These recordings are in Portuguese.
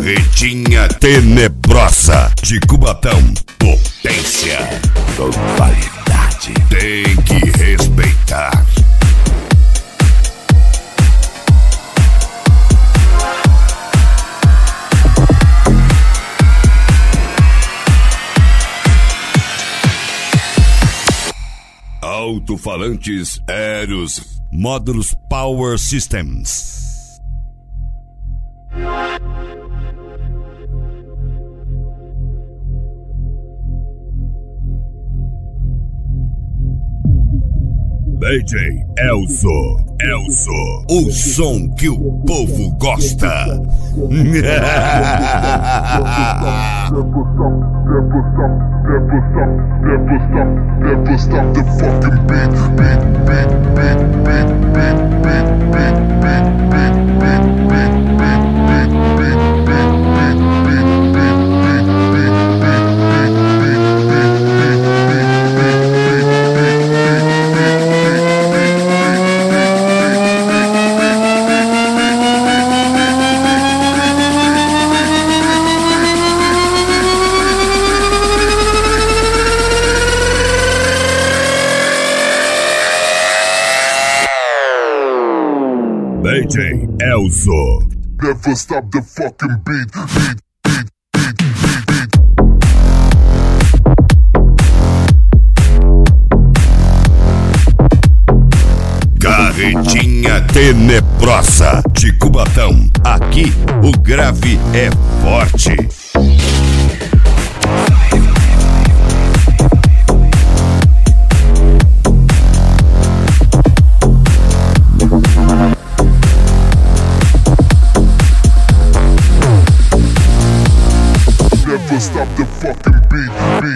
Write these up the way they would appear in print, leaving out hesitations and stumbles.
Carretinha tenebrosa de Cubatão, potência, totalidade, tem que respeitar. Alto-falantes Eros, módulos Power Systems. DJ Elzo, o som que o povo gosta. Never stop the fucking DJ Elzo. Never stop the fucking beat. Carretinha tenebrosa de Cubatão. Aqui o grave é forte. Never stop the fucking beat.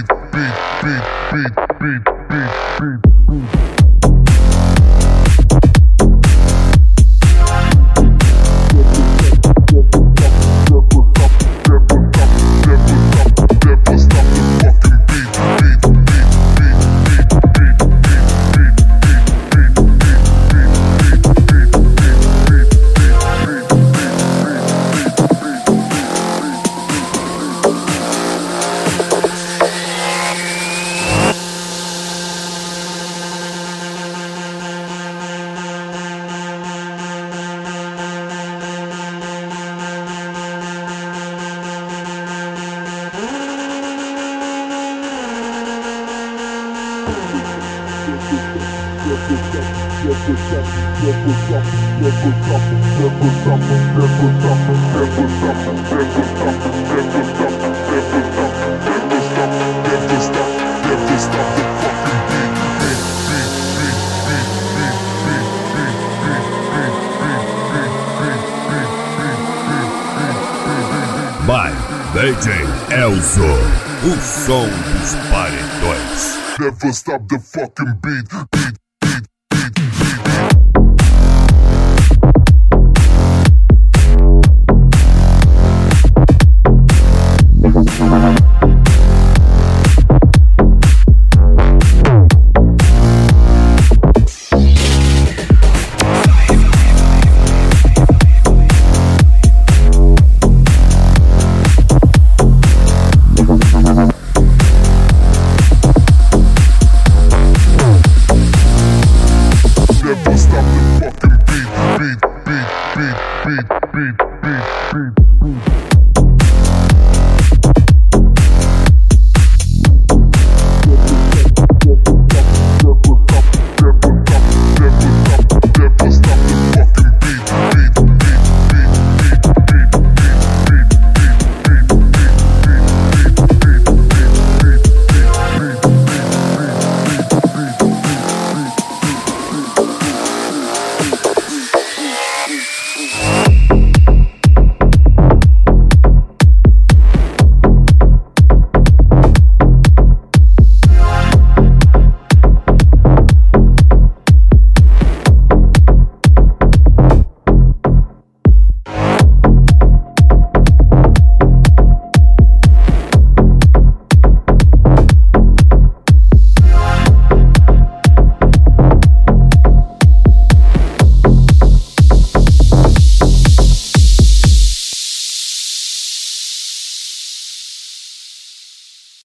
By DJ Elzo, o som dos paredões. Never stop the fucking beat.